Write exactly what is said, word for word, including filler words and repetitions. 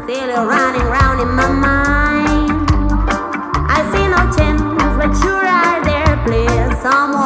still running round in my mind. I see no chance, but sure are there, please, someone.